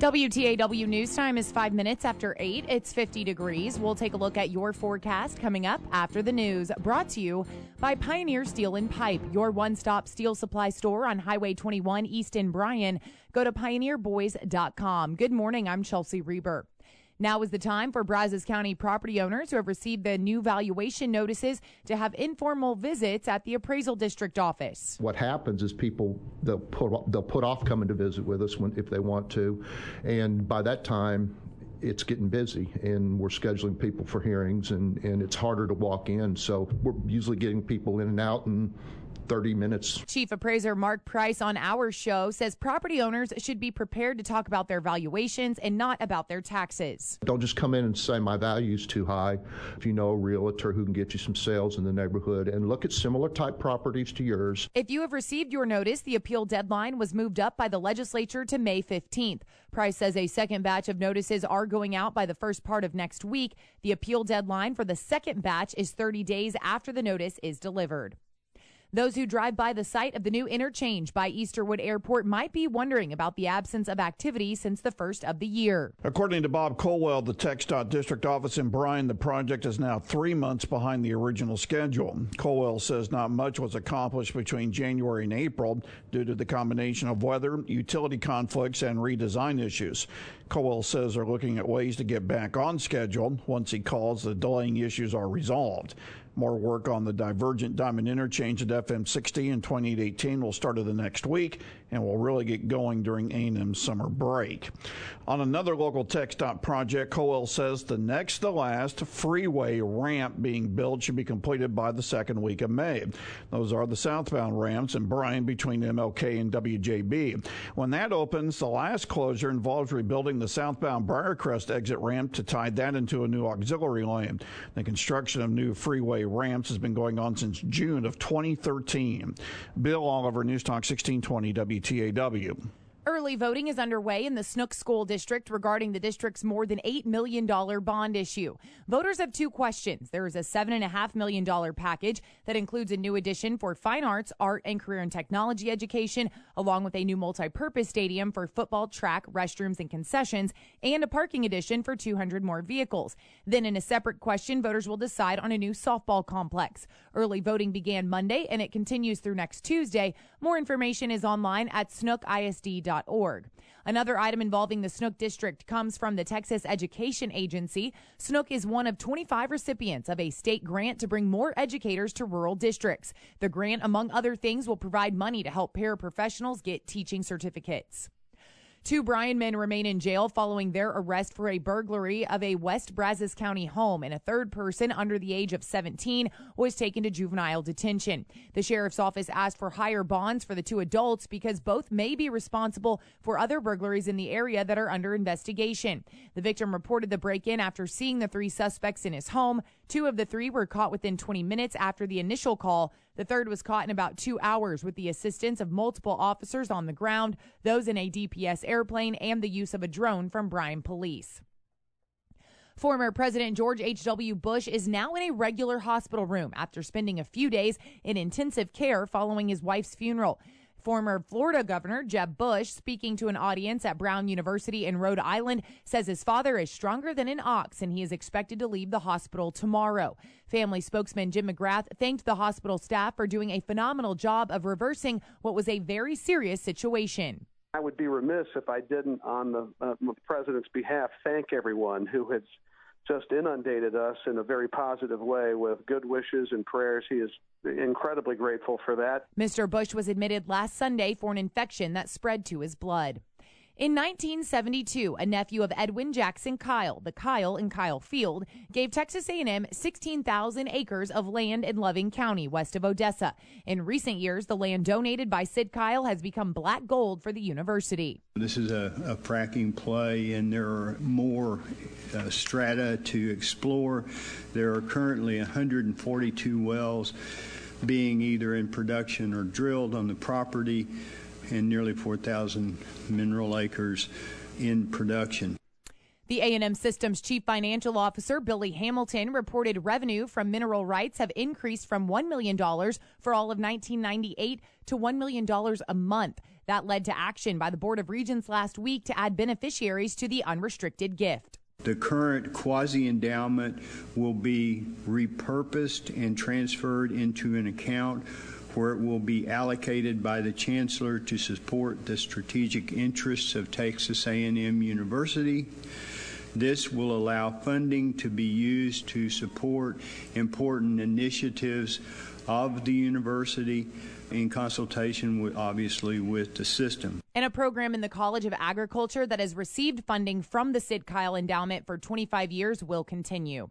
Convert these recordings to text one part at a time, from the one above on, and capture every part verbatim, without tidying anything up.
W T A W News Time is five minutes after eight. It's fifty degrees. We'll take a look at your forecast coming up after the news. Brought to you by Pioneer Steel and Pipe, your one-stop steel supply store on Highway twenty-one East in Bryan. Go to pioneer boys dot com. Good morning. I'm Chelsea Reber. Now is the time for Brazos County property owners who have received the new valuation notices to have informal visits at the appraisal district office. What happens is people, they'll put, they'll put off coming to visit with us when, if they want to, and by that time, it's getting busy, and we're scheduling people for hearings, and, and it's harder to walk in, so we're usually getting people in and out in thirty minutes. Chief Appraiser Mark Price on our show says property owners should be prepared to talk about their valuations and not about their taxes. Don't just come in and say my value's too high. If you know a realtor who can get you some sales in the neighborhood, and look at similar type properties to yours. If you have received your notice, the appeal deadline was moved up by the legislature to May fifteenth. Price says a second batch of notices are going out by the first part of next week. The appeal deadline for the second batch is thirty days after the notice is delivered. Those who drive by the site of the new interchange by Easterwood Airport might be wondering about the absence of activity since the first of the year. According to Bob Colwell, the TxDOT district office in Bryan, the project is now three months behind the original schedule. Colwell says not much was accomplished between January and April due to the combination of weather, utility conflicts, and redesign issues. Colwell says they're looking at ways to get back on schedule once he calls the delaying issues are resolved. More work on the Divergent Diamond Interchange at F M sixty and twenty-eight eighteen will start of the next week and will really get going during A and M's summer break. On another local TxDOT project, Colwell says the next to last freeway ramp being built should be completed by the second week of May. Those are the southbound ramps in Bryan between M L K and W J B. When that opens, the last closure involves rebuilding the southbound Briarcrest exit ramp to tie that into a new auxiliary lane. The construction of new freeway ramps has been going on since June of twenty thirteen. Bill Oliver, News Talk sixteen twenty W T A W. Early voting is underway in the Snook School District regarding the district's more than eight million dollars bond issue. Voters have two questions. There is a seven point five million dollars package that includes a new addition for fine arts, art, and career and technology education, along with a new multi-purpose stadium for football, track, restrooms, and concessions, and a parking addition for two hundred more vehicles. Then in a separate question, voters will decide on a new softball complex. Early voting began Monday, and it continues through next Tuesday. More information is online at snook I S D dot org. Another item involving the Snook District comes from the Texas Education Agency. Snook is one of twenty-five recipients of a state grant to bring more educators to rural districts. The grant, among other things, will provide money to help paraprofessionals get teaching certificates. Two Bryan men remain in jail following their arrest for a burglary of a West Brazos County home, and a third person under the age of seventeen was taken to juvenile detention. The sheriff's office asked for higher bonds for the two adults because both may be responsible for other burglaries in the area that are under investigation. The victim reported the break-in after seeing the three suspects in his home. Two of the three were caught within twenty minutes after the initial call. The third was caught in about two hours with the assistance of multiple officers on the ground, those in a D P S airplane, and the use of a drone from Bryan Police. Former President George H W. Bush is now in a regular hospital room after spending a few days in intensive care following his wife's funeral. Former Florida Governor Jeb Bush, speaking to an audience at Brown University in Rhode Island, says his father is stronger than an ox and he is expected to leave the hospital tomorrow. Family spokesman Jim McGrath thanked the hospital staff for doing a phenomenal job of reversing what was a very serious situation. I would be remiss if I didn't, on the, uh, the president's behalf, thank everyone who has just inundated us in a very positive way with good wishes and prayers. He is incredibly grateful for that. Mister Bush was admitted last Sunday for an infection that spread to his blood. In nineteen seventy-two, a nephew of Edwin Jackson Kyle, the Kyle in Kyle Field, gave Texas A and M sixteen thousand acres of land in Loving County, west of Odessa. In recent years, the land donated by Sid Kyle has become black gold for the university. This is a, a fracking play, and there are more uh, strata to explore. There are currently one hundred forty-two wells being either in production or drilled on the property, and nearly four thousand mineral acres in production. The A and M Systems Chief Financial Officer, Billy Hamilton, reported revenue from mineral rights have increased from one million dollars for all of nineteen ninety-eight to one million dollars a month. That led to action by the Board of Regents last week to add beneficiaries to the unrestricted gift. The current quasi-endowment will be repurposed and transferred into an account where it will be allocated by the Chancellor to support the strategic interests of Texas A and M University. This will allow funding to be used to support important initiatives of the university in consultation, with, obviously, with the system. And a program in the College of Agriculture that has received funding from the Sid Kyle Endowment for twenty-five years will continue.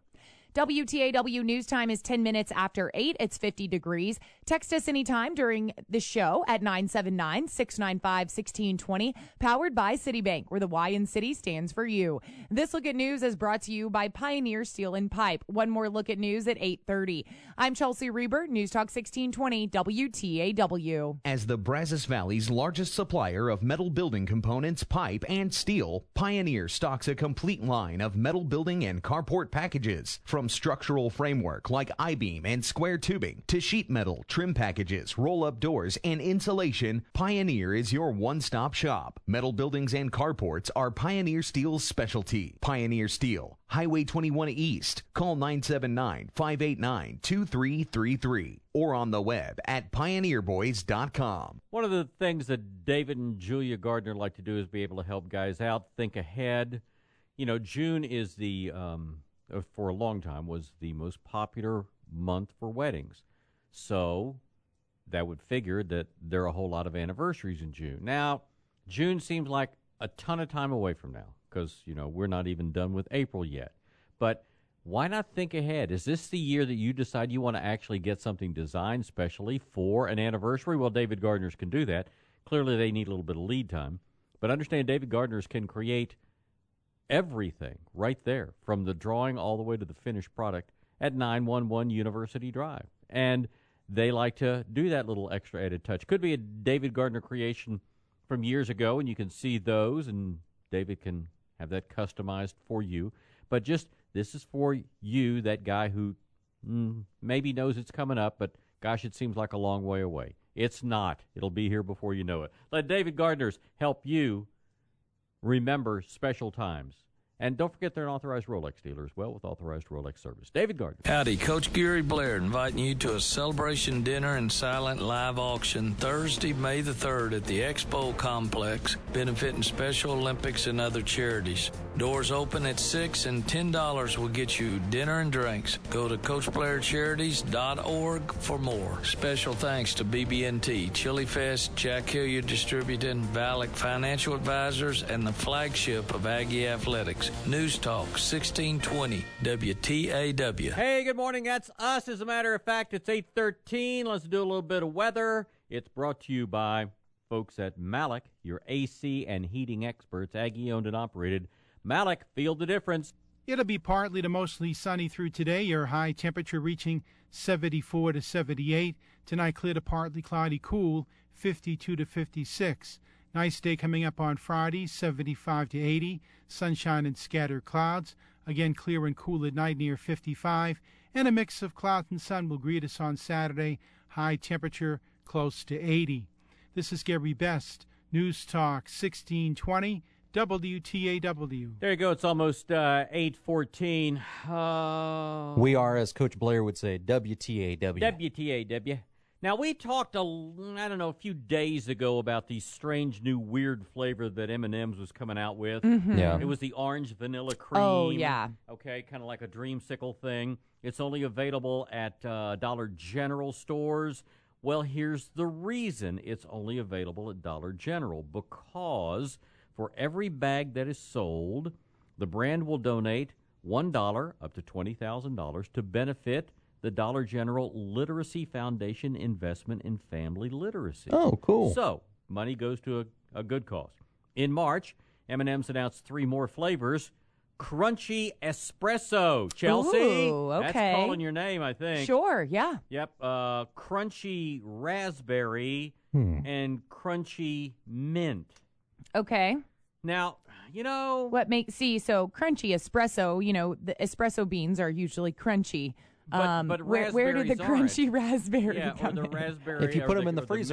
W T A W News Time is ten minutes after eight. It's fifty degrees. Text us anytime during the show at nine seven nine, six nine five, one six two zero, powered by Citibank, where the Y in City stands for you. This Look at News is brought to you by Pioneer Steel and Pipe. One more look at news at eight thirty. I'm Chelsea Reber, News Talk sixteen twenty W T A W. As the Brazos Valley's largest supplier of metal building components, pipe, and steel, Pioneer stocks a complete line of metal building and carport packages. From structural framework like I-beam and square tubing to sheet metal, trim packages, roll-up doors, and insulation, Pioneer is your one-stop shop. Metal buildings and carports are Pioneer Steel's specialty. Pioneer Steel, Highway twenty-one East. Call nine seven nine, five eight nine, two three three three or on the web at pioneer boys dot com. One of the things that David and Julia Gardner like to do is be able to help guys out, think ahead. You know, June is the... Um, for a long time, was the most popular month for weddings. So that would figure that there are a whole lot of anniversaries in June. Now, June seems like a ton of time away from now because, you know, we're not even done with April yet. But why not think ahead? Is this the year that you decide you want to actually get something designed specially for an anniversary? Well, David Gardner's can do that. Clearly, they need a little bit of lead time. But understand, David Gardner's can create everything right there, from the drawing all the way to the finished product at nine one one University Drive. And they like to do that little extra added touch. Could be a David Gardner creation from years ago, and you can see those, and David can have that customized for you. But just, this is for you, that guy who mm, maybe knows it's coming up, but gosh, it seems like a long way away. It's not. It'll be here before you know it. Let David Gardner's help you remember special times. And don't forget they're an authorized Rolex dealer as well, with authorized Rolex service. David Gardner. Howdy, Coach Gary Blair inviting you to a celebration dinner and silent live auction Thursday, May the third at the Expo Complex, benefiting Special Olympics and other charities. Doors open at six and ten dollars will get you dinner and drinks. Go to coach blair charities dot org for more. Special thanks to B B N T, Chili Fest, Jack Hilliard Distributing, Valak Financial Advisors, and the flagship of Aggie Athletics. News Talk sixteen twenty W T A W. Hey, good morning. That's us. As a matter of fact, it's eight thirteen. Let's do a little bit of weather. It's brought to you by folks at Malik, your A C and heating experts, Aggie-owned and operated. Malik, feel the difference. It'll be partly to mostly sunny through today. Your high temperature reaching seventy-four to seventy-eight. Tonight, clear to partly cloudy, cool, fifty-two to fifty-six. Nice day coming up on Friday, seventy-five to eighty. Sunshine and scattered clouds. Again, clear and cool at night near fifty-five. And a mix of clouds and sun will greet us on Saturday. High temperature close to eighty. This is Gary Best, News Talk sixteen twenty W T A W. There you go. It's almost uh, eight fourteen. Uh, we are, as Coach Blair would say, W T A W. W T A W. Now, we talked, a, I don't know, a few days ago about the strange new weird flavor that M and M's was coming out with. Mm-hmm. Yeah. It was the orange vanilla cream. Oh, yeah. Okay, kind of like a dreamsicle thing. It's only available at uh, Dollar General stores. Well, here's the reason it's only available at Dollar General. Because for every bag that is sold, the brand will donate one dollar up to twenty thousand dollars to benefit the Dollar General Literacy Foundation investment in family literacy. Oh, cool. So, money goes to a, a good cause. In March, M and M's announced three more flavors. Crunchy Espresso, Chelsea. Ooh, okay. That's calling your name, I think. Sure, yeah. Yep. Uh, crunchy Raspberry Hmm. and Crunchy Mint. Okay. Now, you know... What makes, see, so crunchy espresso, you know, the espresso beans are usually crunchy. But, um, but where, where did the raspberries crunchy aren't. raspberry Yeah, come or the in? raspberry. If you or put 'em the, in the or freezer. mint.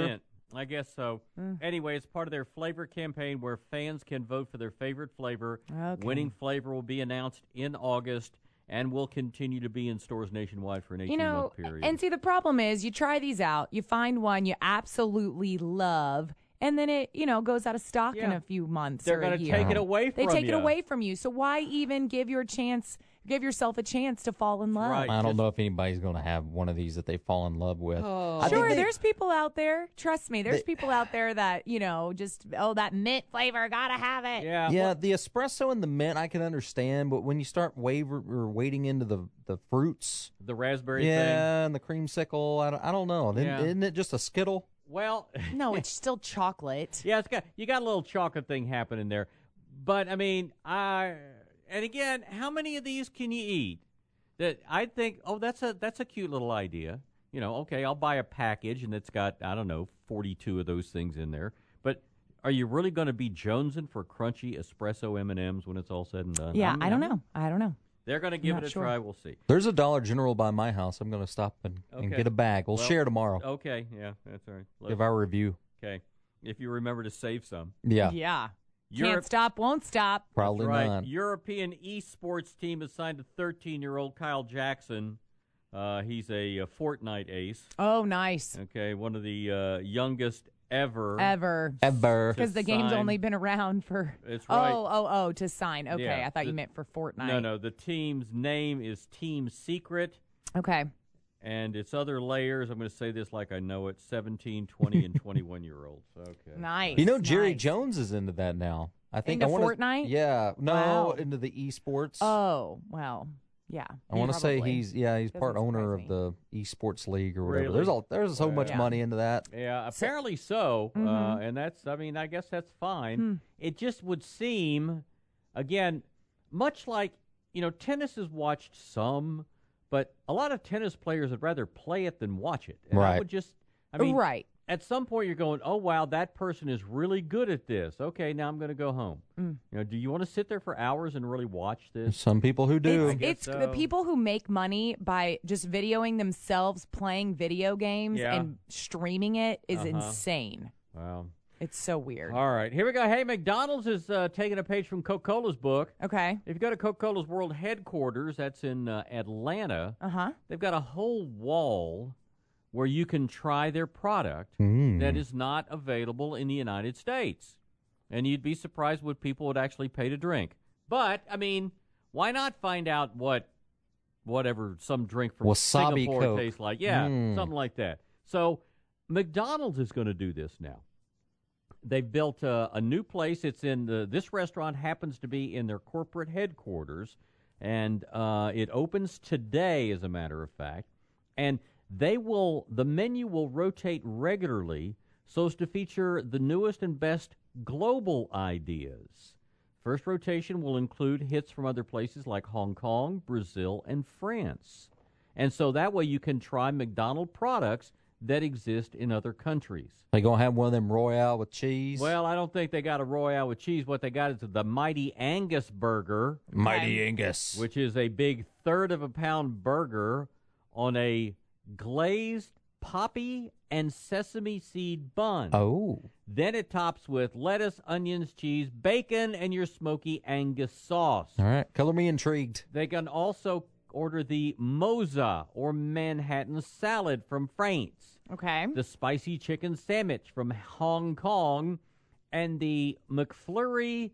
I guess so. Mm. Anyway, it's part of their flavor campaign where fans can vote for their favorite flavor. Okay. Winning flavor will be announced in August and will continue to be in stores nationwide for an You know, eighteen-month period. and see, the problem is you try these out, you find one you absolutely love, and then it, you know, goes out of stock in Yeah. a few months They're or a gonna year. take it away They from take it you. away from you. So why even give your chance, give yourself a chance to fall in love? Right. I don't Just- know if anybody's going to have one of these that they fall in love with. I think Sure, they- there's people out there. Trust me, there's They- people out there that, you know, just, oh, that mint flavor, gotta have it. Yeah. Yeah, well, the espresso and the mint I can understand, but when you start waver or wading into the the fruits, the raspberry thing. yeah, and the creamsicle, I don't, I don't know. Isn't, Yeah. isn't it just a Skittle? Well, No, it's still chocolate. yeah, it's got you got a little chocolate thing happening there. But I mean, I and again, how many of these can you eat? That I think, oh, that's a that's a cute little idea. You know, okay, I'll buy a package and it's got, I don't know, forty-two of those things in there. But are you really going to be jonesing for crunchy espresso M and M's when it's all said and done? Yeah, I'm- I don't I'm- know. I don't know. They're going to give not it a sure. try. We'll see. There's a Dollar General by my house. I'm going to stop and, and Okay. get a bag. We'll Well, share tomorrow. Okay, yeah, that's all right. Let's- Give our review. okay, if you remember to save some. Yeah, Yeah. Europe- Can't stop, won't stop. probably That's right. not. European esports team has signed a thirteen-year-old Kyle Jackson. Uh, he's a, uh Fortnite ace. Oh, nice. Okay, one of the uh, youngest ever. Ever. Ever. Because the game's sign. only been around for. That's right. Oh, oh, oh, to sign. Okay, Yeah, I thought you the- meant for Fortnite. No, no. The team's name is Team Secret, Okay. and its other layers. I'm going to say this like I know it: seventeen, twenty, and twenty-one-year-olds. Okay. Nice. You know, Jerry nice. Jones is into that now. I think Into I wanna, Fortnite? Yeah, no, Wow. into the esports. Oh, well, yeah. I want to say probably. he's yeah he's Doesn't part owner surprise of the esports league or whatever. Really? There's a there's so much Yeah. money into that. Yeah, apparently so, uh, Mhm. and that's. I mean, I guess that's fine. Hmm. It just would seem, again, much like you know, tennis is watched some, but a lot of tennis players would rather play it than watch it. And I Right. would just, I mean, right. at some point you're going, oh wow, that person is really good at this. Okay, now I'm going to go home. Mm. You know, do you want to sit there for hours and really watch this? Some people who do. It's, guess it's so. the people who make money by just videoing themselves playing video games Yeah. and streaming it is Uh-huh. insane. Wow. It's so weird. All right, here we go. Hey, McDonald's is uh, taking a page from Coca-Cola's book. Okay. If you go to Coca-Cola's world headquarters, that's in uh, Atlanta, Uh huh. they've got a whole wall where you can try their product Mm. that is not available in the United States. And you'd be surprised what people would actually pay to drink. But, I mean, why not find out what whatever some drink from Wasabi Singapore Coke. tastes like? Yeah, Mm. something like that. So McDonald's is going to do this now. They've built a, a new place. It's in the, this restaurant happens to be in their corporate headquarters, and uh, it opens today, as a matter of fact. And they will the menu will rotate regularly so as to feature the newest and best global ideas. First rotation will include hits from other places like Hong Kong, Brazil, and France. And so that way you can try McDonald's products that exist in other countries. They gonna have one of them Royale with cheese. Well, I don't think they got a Royale with cheese. What they got is the Mighty Angus burger, Mighty Angus. which is a big third of a pound burger on a glazed poppy and sesame seed bun. Oh, Then it tops with lettuce, onions, cheese, bacon, and your smoky Angus sauce. all right. Color me intrigued. They can also order the Moza or Manhattan salad from France, Okay. the spicy chicken sandwich from Hong Kong, and the McFlurry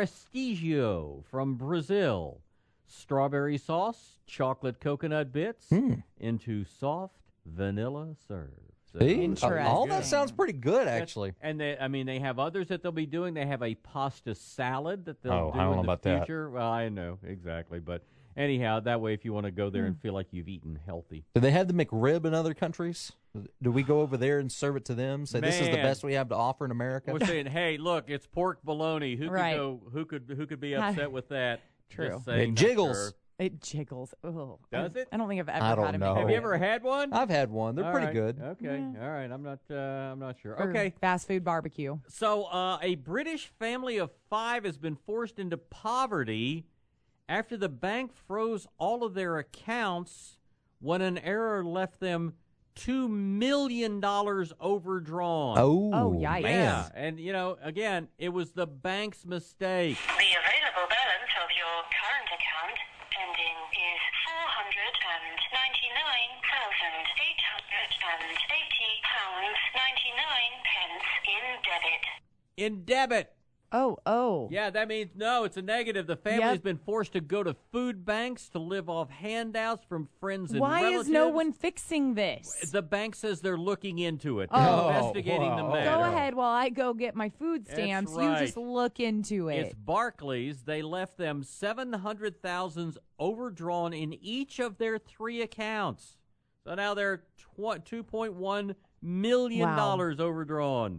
Prestigio from Brazil. Strawberry sauce, chocolate coconut bits Hmm. into soft vanilla serve. So See? Interesting. All that sounds pretty good, That's- actually. And they, I mean, they have others that they'll be doing. They have a pasta salad that they'll Oh, do I don't in know the about that. future. Well, I know exactly, but anyhow, that way, if you want to go there and feel like you've eaten healthy, Do they have the McRib in other countries? Do we go over there and serve it to them? Say this is the Man. best we have to offer in America. we're saying, "Hey, look, it's pork bologna. Who Right. could go? Who could? Who could be upset with that?" True. Just saying, It not jiggles. sure. It jiggles. Ugh. Does I, it? I don't think I've ever I don't had a know. Have you McRib. ever had one? I've had one. They're All pretty right. good. Okay, Yeah. all right. I'm not. Uh, I'm not sure. Or Okay. Fast food barbecue. So, uh, a British family of five has been forced into poverty after the bank froze all of their accounts when an error left them two million dollars overdrawn. Oh, Oh, yikes. man. Yeah, and, you know, again, it was the bank's mistake. The available balance of your current account ending is four hundred ninety-nine thousand eight hundred eighty pounds ninety-nine pence in debit. In debit. Oh, oh. Yeah, that means no, it's a negative. The family's Yep. been forced to go to food banks to live off handouts from friends and Why relatives. is no one fixing this? The bank says they're looking into it. Oh. They're investigating wow. the Go matter. Go ahead while I go get my food That's stamps. You right. just look into it. It's Barclays. They left them seven hundred thousand overdrawn in each of their three accounts. So now they're tw- two point one million dollars Wow. overdrawn.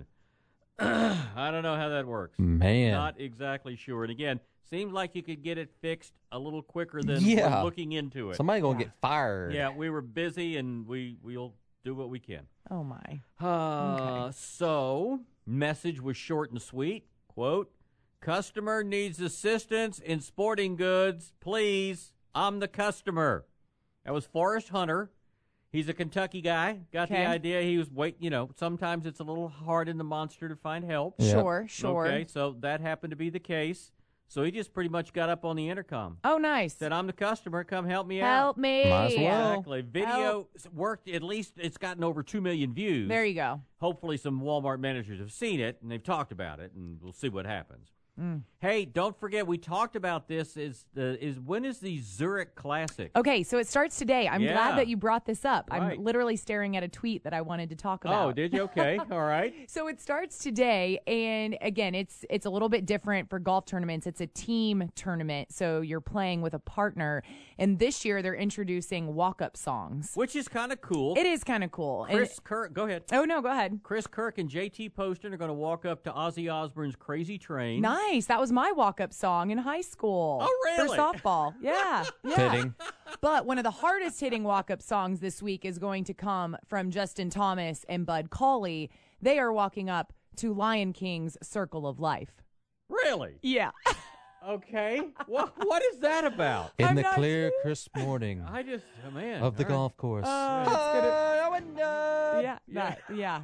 I don't know how that works. Man. Not exactly sure. And again, seems like you could get it fixed a little quicker than Yeah. we're looking into it. Somebody going to Yeah. get fired. Yeah, we were busy, and we, we'll do what we can. Oh, my. Uh, Okay. So, message was short and sweet. Quote, customer needs assistance in sporting goods. Please, I'm the customer. That was Forrest Hunter. He's a Kentucky guy. Got Okay. the idea. He was, wait, you know, sometimes it's a little hard in the monster to find help. Yeah. Sure, sure. Okay, so that happened to be the case. So he just pretty much got up on the intercom. Oh, nice. Said, I'm the customer. Come help me out. Help me. Might as well. Exactly. Video worked. At least it's gotten over two million views. There you go. Hopefully some Walmart managers have seen it, and they've talked about it, and we'll see what happens. Mm. Hey, don't forget, we talked about this. Is the is when is the Zurich Classic? Okay, so it starts today. I'm Yeah. glad that you brought this up. Right. I'm literally staring at a tweet that I wanted to talk about. Oh, did you? Okay. All right. So it starts today, and again, it's it's a little bit different for golf tournaments. It's a team tournament, so you're playing with a partner. And this year, they're introducing walk-up songs. Which is kind of cool. It is kind of cool. And- Chris Kirk, go ahead. oh no, go ahead. Chris Kirk and J T Poston are going to walk up to Ozzy Osbourne's Crazy Train. Nice. That was my walk-up song in high school. Oh, really? For softball. Yeah. yeah. Fitting. But one of the hardest hitting walk-up songs this week is going to come from Justin Thomas and Bud Cauley. They are walking up to Lion King's Circle of Life. Really? Yeah. Okay. what What is that about? In I'm the not clear, sure. crisp morning I just, oh, man. of the all right. golf course. Oh, it's gonna- yeah. That, yeah.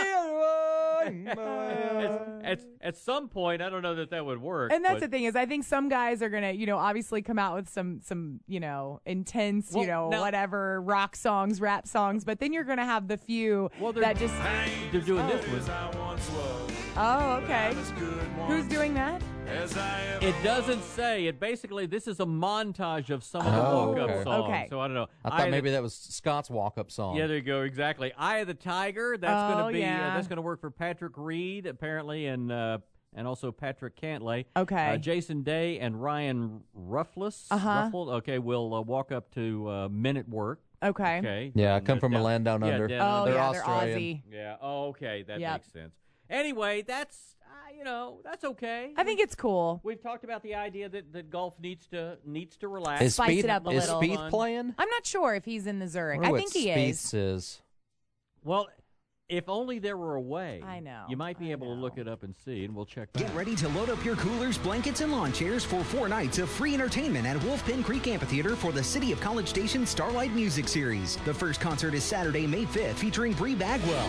At, at, at some point, I don't know that that would work. And that's but, the thing is, I think some guys are gonna, you know, obviously come out with some, some, you know, intense, Well, you know, now- whatever rock songs, rap songs. But then you're gonna have the few Well, they're- that just. they're doing this one. Oh, okay. Who's doing that? It doesn't say. It basically, this is a montage of some of the Oh, walk-up okay. songs. Okay. So I don't know. I Eye thought of maybe the, that was Scott's walk-up song. Yeah, there you go. Exactly. Eye of the Tiger. That's Oh, going to be. yeah. Uh, that's going to work for Patrick Reed apparently, and uh, and also Patrick Cantlay. Okay. Uh, Jason Day and Ryan Ruffless. Uh-huh. Ruffled, okay, will uh, walk up to uh, Men at Work. Okay. Okay. Yeah, I And, come uh, from a down- land down yeah, under. down Oh, under. They're yeah, Australian. they're Aussie. Yeah. Oh, okay. That Yep. makes sense. Anyway, that's uh, you know that's okay. I think it's cool. We've talked about the idea that, that golf needs to needs to relax. Is Spice Speed, it up a is little. Speed Fun. playing? I'm not sure if he's in the Zurich. wonder I what think he Spieth is. is. Well, if only there were a way. I know, You might be I able to know. look it up and see, and we'll check back. Get ready to load up your coolers, blankets, and lawn chairs for four nights of free entertainment at Wolfpen Creek Amphitheater for the City of College Station Starlight Music Series. The first concert is Saturday, May fifth, featuring Bree Bagwell.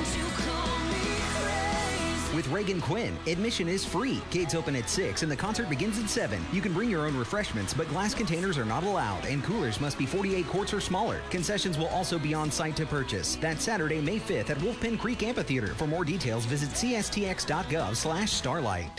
With Reagan Quinn, admission is free. Gates open at six and the concert begins at seven. You can bring your own refreshments, but glass containers are not allowed, and coolers must be forty-eight quarts or smaller. Concessions will also be on site to purchase. That's Saturday, May fifth at Wolfpen Creek Amphitheater. For more details, visit c s t x dot gov slash starlight.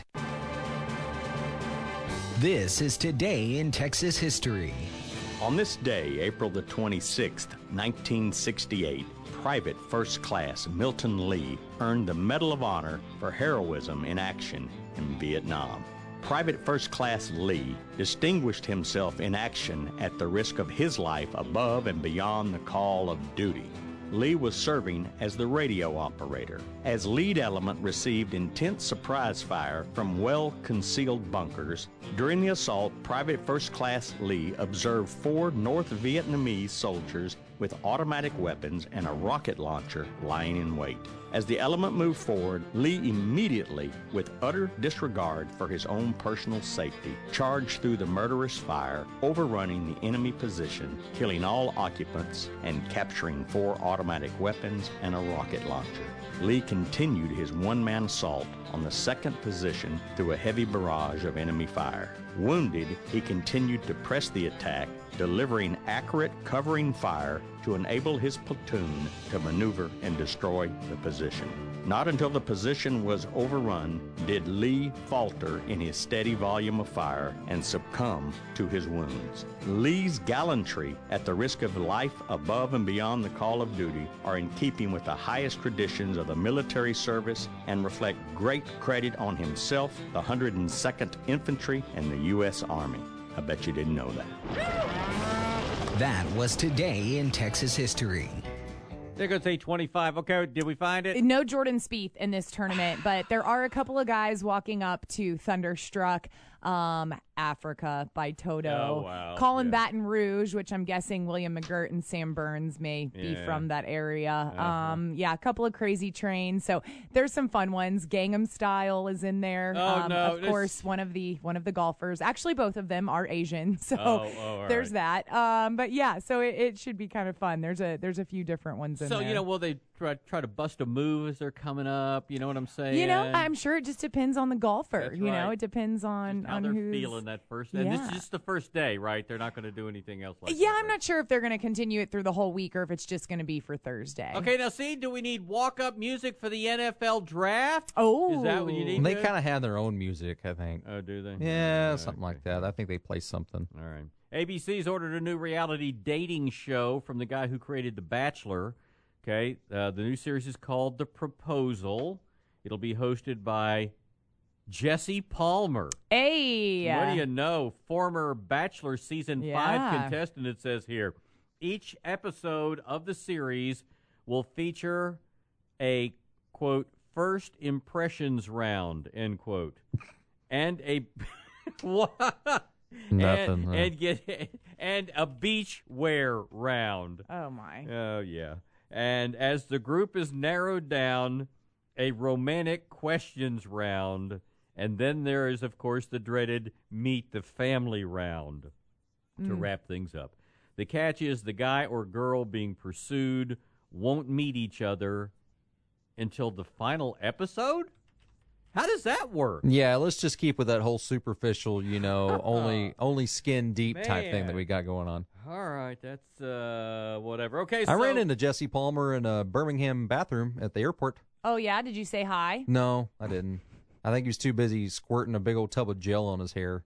This is Today in Texas History. On this day, April the twenty-sixth, nineteen sixty-eight, Private First Class Milton Lee earned the Medal of Honor for heroism in action in Vietnam. Private First Class Lee distinguished himself in action at the risk of his life above and beyond the call of duty. Lee was serving as the radio operator. As lead element received intense surprise fire from well-concealed bunkers, during the assault, Private First Class Lee observed four North Vietnamese soldiers with automatic weapons and a rocket launcher lying in wait. As the element moved forward, Lee immediately, with utter disregard for his own personal safety, charged through the murderous fire, overrunning the enemy position, killing all occupants, and capturing four automatic weapons and a rocket launcher. Lee continued his one-man assault on the second position through a heavy barrage of enemy fire. Wounded, he continued to press the attack, delivering accurate covering fire to enable his platoon to maneuver and destroy the position. Not until the position was overrun did Lee falter in his steady volume of fire and succumb to his wounds. Lee's gallantry, at the risk of life above and beyond the call of duty, are in keeping with the highest traditions of the military service and reflect great credit on himself, the one hundred second Infantry, and the U S Army. I bet you didn't know that. That was Today in Texas History. There goes eight twenty-five. Okay, did we find it? No Jordan Spieth in this tournament, but there are a couple of guys walking up to Thunderstruck, um, Africa by Toto. Oh, wow. Colin Yeah. Baton Rouge, which I'm guessing William McGirt and Sam Burns may be Yeah. from that area. Uh-huh. Um, yeah, a couple of crazy trains. So there's some fun ones. Gangnam Style is in there. Oh, um, no, Of this- course, one of the one of the golfers. Actually, both of them are Asian. So Oh, oh, all there's right. that. Um, but yeah, so it, it should be kind of fun. There's a there's a few different ones in So, there. you know, will they try, try to bust a move as they're coming up? You know what I'm saying? You know, I'm sure it just depends on the golfer. That's you know, right. it depends on How on they're who's feeling that first day. And this is Yeah. just the first day, right? They're not going to do anything else like yeah, that. I'm not sure if they're going to continue it through the whole week or if it's just going to be for Thursday. Okay, now see, do we need walk-up music for the N F L draft? Oh. Is that what you need? They Good? kind of have their own music, I think. Oh, do they? Yeah, Uh, something like that. I think they play something. All right. A B C's ordered a new reality dating show from the guy who created The Bachelor. Okay, uh, the new series is called The Proposal. It'll be hosted by Jesse Palmer. Hey. What do you know? Former Bachelor season Yeah. five contestant, it says here. Each episode of the series will feature a, quote, first impressions round, end quote. And a what? Nothing, And, huh? and get and a beach wear round. Oh my. Oh yeah. And as the group is narrowed down, a romantic questions round, and then there is, of course, the dreaded meet the family round to Mm. wrap things up. The catch is the guy or girl being pursued won't meet each other until the final episode? How does that work? Yeah, let's just keep with that whole superficial, you know, only only skin deep type thing Man. that we got going on. All right, that's uh whatever. Okay, I so ran into Jesse Palmer in a Birmingham bathroom at the airport. Oh yeah, did you say hi? No, I didn't. I think he was too busy squirting a big old tub of gel on his hair.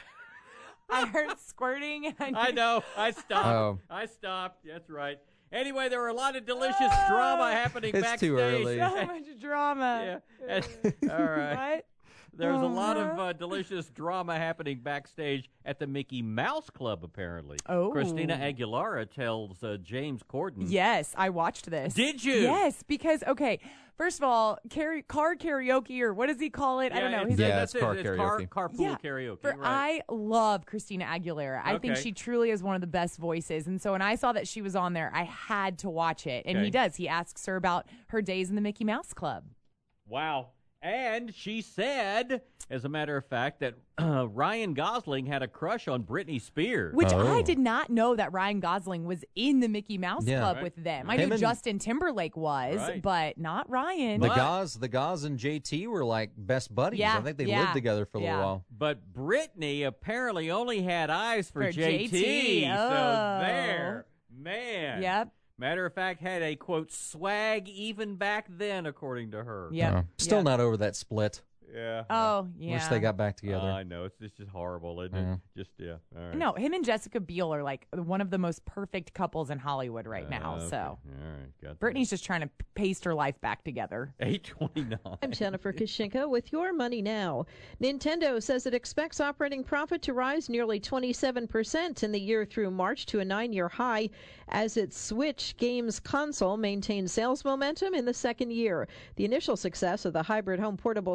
I heard squirting. I know. I stopped. Oh. I stopped. That's right. Anyway, there were a lot of delicious drama happening It's backstage. too early. So much drama. Yeah. And- all right. What? There was a lot of Uh-huh. uh, delicious drama happening backstage at the Mickey Mouse Club, apparently. Oh. Christina Aguilera tells uh, James Corden. Yes, I watched this. Did you? Yes, because okay, first of all, car, car karaoke or what does he call it? I don't know. it's- He's Yeah, that's it's car it. It's car, karaoke. carpool Yeah, karaoke. For, right. I love Christina Aguilera. I think Okay. she truly is one of the best voices. And so when I saw that she was on there, I had to watch it. And Okay. he does. He asks her about her days in the Mickey Mouse Club. Wow. And she said, as a matter of fact, that uh, Ryan Gosling had a crush on Britney Spears. Which Oh. I did not know that Ryan Gosling was in the Mickey Mouse Yeah. Club Right. with them. I Him knew and- Justin Timberlake was, Right. but not Ryan. The But- Gaz, the Gaz and J T were like best buddies. Yeah, I think they yeah, lived together for a yeah. little while. But Britney apparently only had eyes for, For J T. J T. So Oh. there. Man. Yep. Matter of fact, had a, quote, swag even back then, according to her. Yep. Uh, still Yep. not over that split. Yeah. Oh, yeah. Wish they got back together. I know. It's, it's just horrible, isn't Yeah. it? Just, yeah. All right. No, him and Jessica Biel are like one of the most perfect couples in Hollywood right now. Uh, okay. So All right. Got Brittany's just trying to paste her life back together. eight twenty-nine. I'm Jennifer Kashinka with Your Money Now. Nintendo says it expects operating profit to rise nearly twenty-seven percent in the year through March to a nine-year high as its Switch games console maintains sales momentum in the second year. The initial success of the hybrid home portable Switch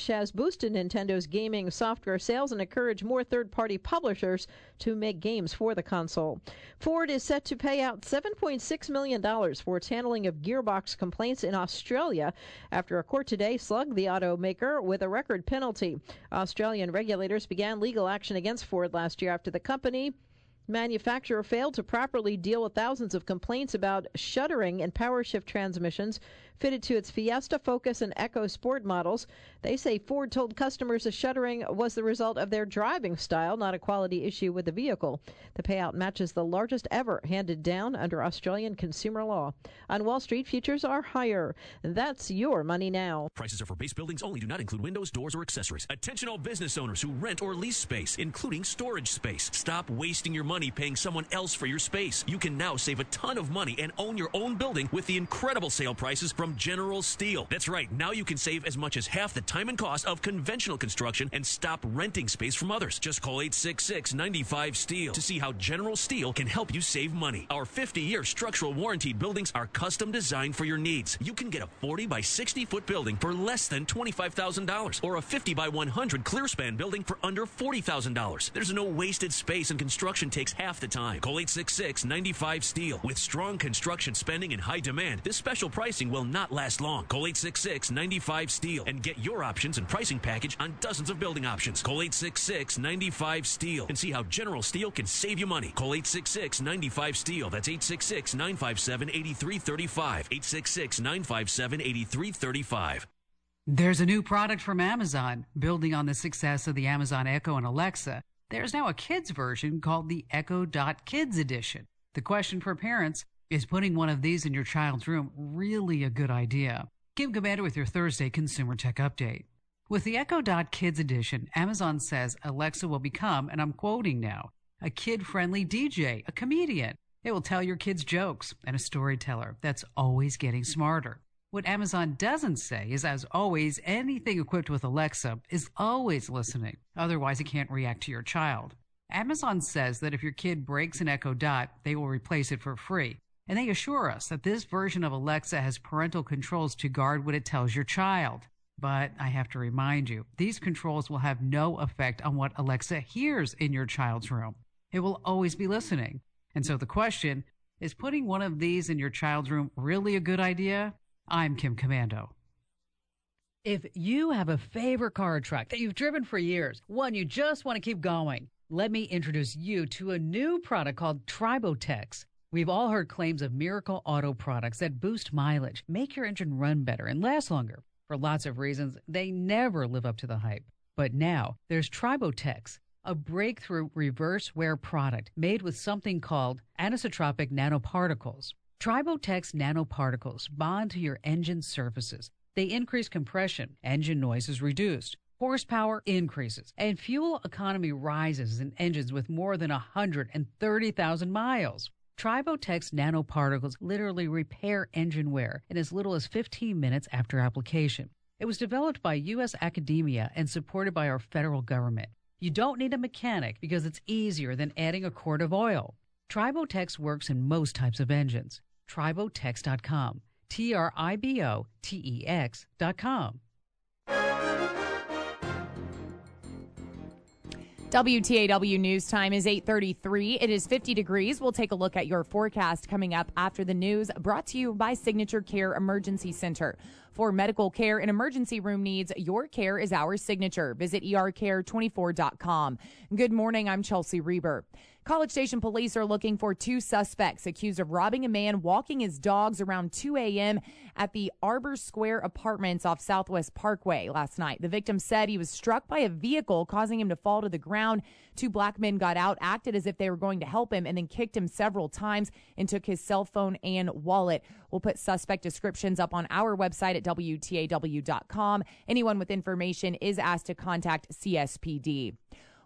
Switch has boosted Nintendo's gaming software sales and encouraged more third-party publishers to make games for the console. Ford is set to pay out seven point six million dollars for its handling of gearbox complaints in Australia after a court today slugged the automaker with a record penalty. Australian regulators began legal action against Ford last year after the company manufacturer failed to properly deal with thousands of complaints about shuttering and power shift transmissions fitted to its Fiesta, Focus, and Echo Sport models. They say Ford told customers the shuttering was the result of their driving style, not a quality issue with the vehicle. The payout matches the largest ever handed down under Australian consumer law. On Wall Street, futures are higher. That's your money now. Prices are for base buildings only, do not include windows, doors, or accessories. Attention all business owners who rent or lease space, including storage space. Stop wasting your money paying someone else for your space. You can now save a ton of money and own your own building with the incredible sale prices from General Steel. That's right, now you can save as much as half the time and cost of conventional construction and stop renting space from others. Just call eight six six, nine five, STEEL to see how General Steel can help you save money. Our fifty-year structural warranty buildings are custom designed for your needs. You can get a forty by sixty foot building for less than twenty-five thousand dollars or a fifty by one hundred clear span building for under forty thousand dollars. There's no wasted space, and construction takes half the time. Call eight six six, nine five, STEEL. With strong construction spending and high demand, this special pricing will not last long. Call eight six six, nine five, STEEL and get your options and pricing package on dozens of building options. Call eight six six, nine five, STEEL and see how General Steel can save you money. Call eight six six, nine five, STEEL. That's eight six six, nine five seven, eight three three five. eight six six, nine five seven, eight three three five. There's a new product from Amazon. Building on the success of the Amazon Echo and Alexa, there's now a kids version called the Echo Dot Kids Edition. The question for parents, is putting one of these in your child's room really a good idea? Kim Commander with your Thursday Consumer Tech Update. With the Echo Dot Kids Edition, Amazon says Alexa will become, and I'm quoting now, a kid-friendly D J, a comedian. It will tell your kids jokes, and a storyteller that's always getting smarter. What Amazon doesn't say is, as always, anything equipped with Alexa is always listening. Otherwise, it can't react to your child. Amazon says that if your kid breaks an Echo Dot, they will replace it for free. And they assure us that this version of Alexa has parental controls to guard what it tells your child. But I have to remind you, these controls will have no effect on what Alexa hears in your child's room. It will always be listening. And so the question, is putting one of these in your child's room really a good idea? I'm Kim Commando. If you have a favorite car or truck that you've driven for years, one you just want to keep going, let me introduce you to a new product called Tribotex. We've all heard claims of miracle auto products that boost mileage, make your engine run better, and last longer. For lots of reasons, they never live up to the hype. But now, there's Tribotex, a breakthrough reverse wear product made with something called anisotropic nanoparticles. Tribotex nanoparticles bond to your engine surfaces. They increase compression, engine noise is reduced, horsepower increases, and fuel economy rises in engines with more than one hundred thirty thousand miles. Tribotex nanoparticles literally repair engine wear in as little as fifteen minutes after application. It was developed by U S academia and supported by our federal government. You don't need a mechanic because it's easier than adding a quart of oil. Tribotex works in most types of engines. Tribotex dot com. T R I B O T E X dot com. W T A W News Time is eight thirty-three. It is fifty degrees. We'll take a look at your forecast coming up after the news, brought to you by Signature Care Emergency Center. For medical care and emergency room needs, your care is our signature. Visit E R care twenty-four dot com. Good morning. I'm Chelsea Reber. College Station police are looking for two suspects accused of robbing a man walking his dogs around two a.m. at the Arbor Square Apartments off Southwest Parkway last night. The victim said he was struck by a vehicle, causing him to fall to the ground. Two black men got out, acted as if they were going to help him, and then kicked him several times and took his cell phone and wallet. We'll put suspect descriptions up on our website at W T A W dot com. Anyone with information is asked to contact C S P D.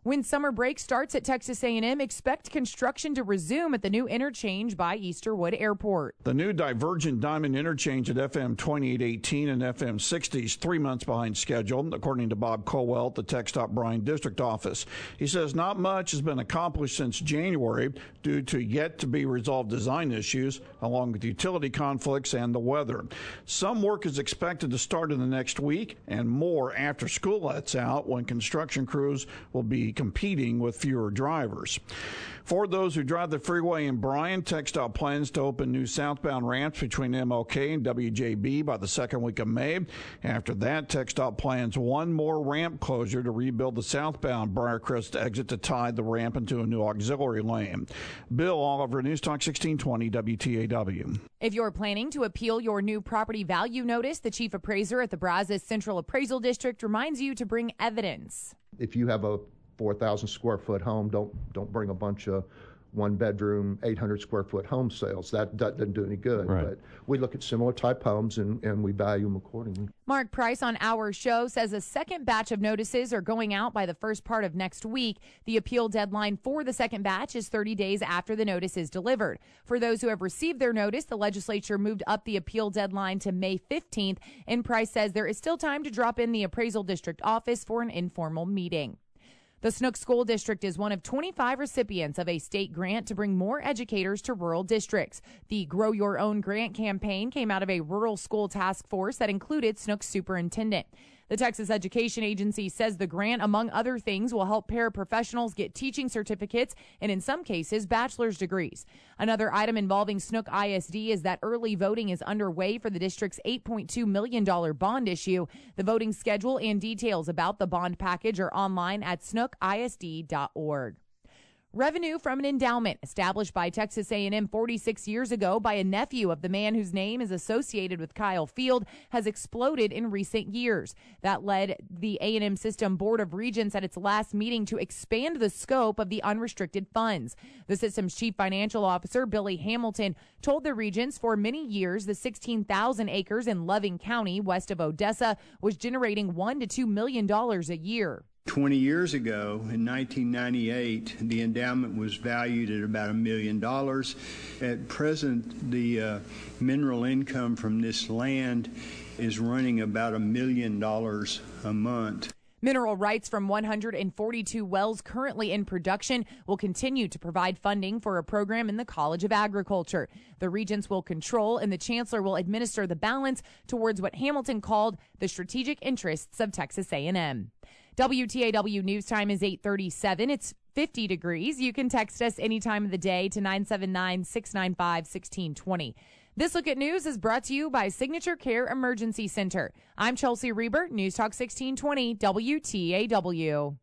When summer break starts at Texas A and M, expect construction to resume at the new interchange by Easterwood Airport. The new Divergent Diamond interchange at F M twenty-eight eighteen and F M sixty is three months behind schedule, according to Bob Colwell at the TxDOT Bryan District Office. He says not much has been accomplished since January due to yet-to-be-resolved design issues, along with utility conflicts and the weather. Some work is expected to start in the next week, and more after school lets out, when construction crews will be competing with fewer drivers. For those who drive the freeway in Bryan, TxDOT plans to open new southbound ramps between M L K and W J B by the second week of May. After that, TxDOT plans one more ramp closure to rebuild the southbound Briarcrest exit to tie the ramp into a new auxiliary lane. Bill Oliver, News Talk sixteen twenty W T A W. If you're planning to appeal your new property value notice, the chief appraiser at the Brazos Central Appraisal District reminds you to bring evidence. If you have a four thousand square foot home, don't don't bring a bunch of one bedroom, eight hundred square foot home sales. That, that doesn't do any good. Right. But we look at similar type homes and, and we value them accordingly. Mark Price on Our Show says a second batch of notices are going out by the first part of next week. The appeal deadline for the second batch is thirty days after the notice is delivered. For those who have received their notice, the legislature moved up the appeal deadline to May fifteenth, and Price says there is still time to drop in the appraisal district office for an informal meeting. The Snook School District is one of twenty-five recipients of a state grant to bring more educators to rural districts. The Grow Your Own grant campaign came out of a rural school task force that included Snook's superintendent. The Texas Education Agency says the grant, among other things, will help paraprofessionals get teaching certificates and, in some cases, bachelor's degrees. Another item involving Snook I S D is that early voting is underway for the district's eight point two million dollars bond issue. The voting schedule and details about the bond package are online at snook I S D dot org. Revenue from an endowment established by Texas A and M forty-six years ago by a nephew of the man whose name is associated with Kyle Field has exploded in recent years. That led the A and M System Board of Regents at its last meeting to expand the scope of the unrestricted funds. The system's chief financial officer, Billy Hamilton, told the Regents for many years the sixteen thousand acres in Loving County west of Odessa was generating one to two million dollars a year. twenty years ago, in nineteen ninety-eight, the endowment was valued at about a million dollars. At present, the uh, mineral income from this land is running about a million dollars a month. Mineral rights from one hundred forty-two wells currently in production will continue to provide funding for a program in the College of Agriculture. The Regents will control and the Chancellor will administer the balance towards what Hamilton called the strategic interests of Texas A and M. W T A W News Time is eight thirty-seven. It's fifty degrees. You can text us any time of the day to nine seven nine, six nine five, one six two zero. This Look at News is brought to you by Signature Care Emergency Center. I'm Chelsea Reber, News Talk sixteen twenty W T A W.